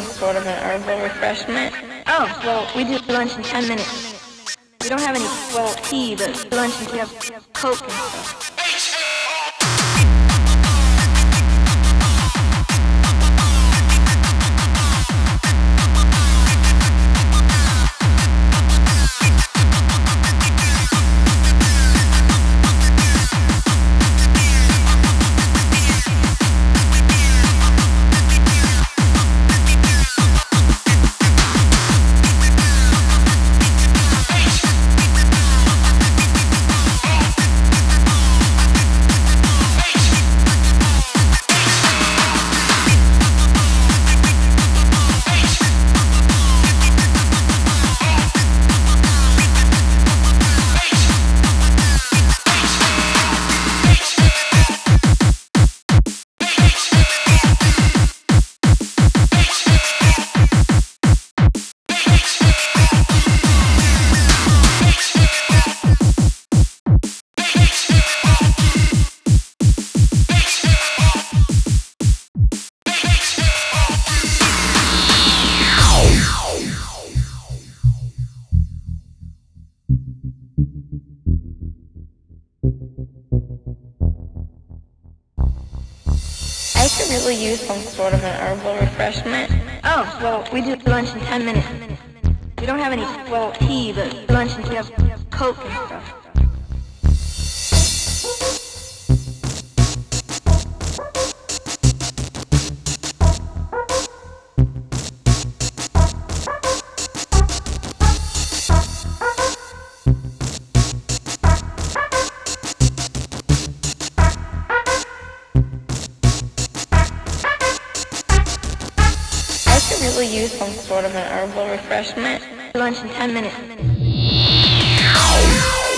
sort of an herbal refreshment? Oh, well, we do lunch in 10 minutes. We don't have any, well, tea, but lunch and we have Coke and stuff. I could really use some sort of an herbal refreshment. Oh, well, we do lunch in 10 minutes. We don't have any, well, tea, but lunch and we have Coke and stuff. I could really use some sort of an herbal refreshment. Lunch in 10 minutes.